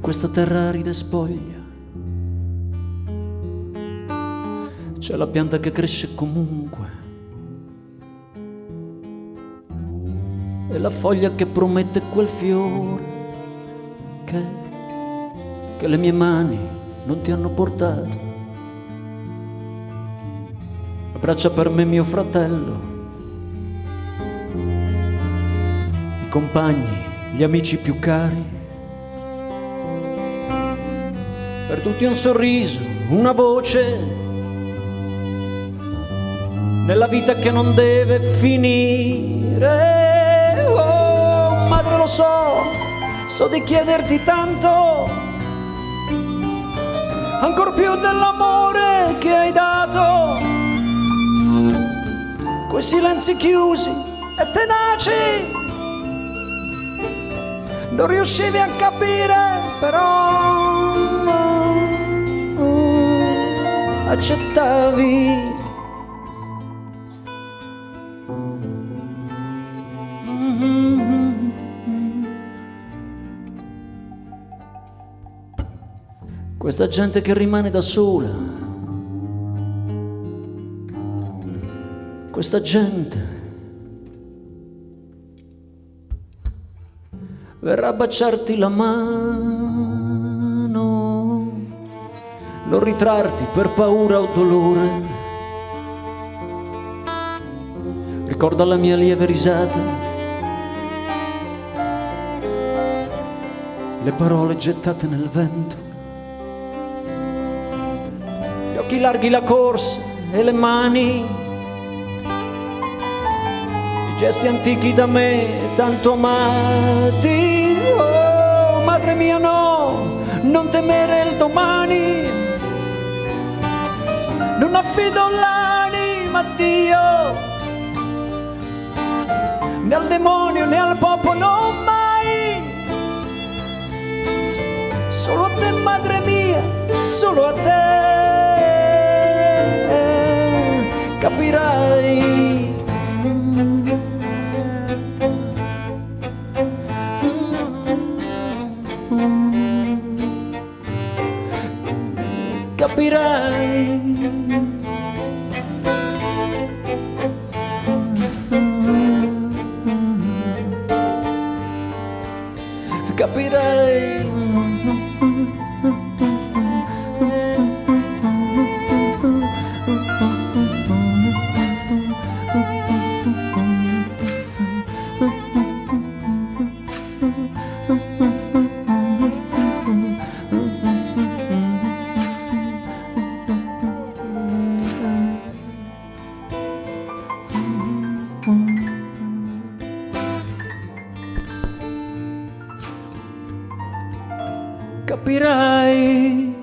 in questa terra arida e spoglia. C'è la pianta che cresce comunque e la foglia che promette quel fiore che le mie mani non ti hanno portato. Abbraccia per me mio fratello, i compagni, gli amici più cari. Per tutti un sorriso, una voce nella vita che non deve finire. Oh, madre, lo so di chiederti tanto, ancor più dell'amore che hai dato. Quei silenzi chiusi e tenaci, non riuscivi a capire, però accettavi. Questa gente che rimane da sola, questa gente verrà a baciarti la mano, non ritrarti per paura o dolore. Ricorda la mia lieve risata, le parole gettate nel vento, gli occhi larghi la corsa e le mani, i gesti antichi da me tanto amati. Oh, madre mia, no, non temere il domani, non affido l'anima a Dio, né al demonio né al popolo mai. Solo a te, madre mia, solo a te capirai. Capirai. Capirai. Capirai.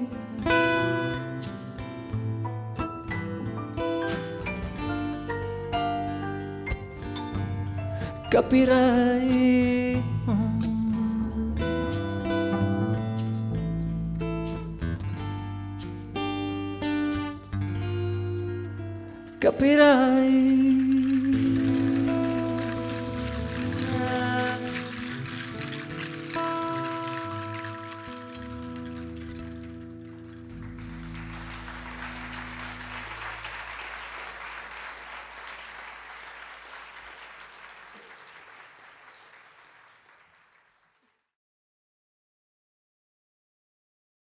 Capirai. Capirai.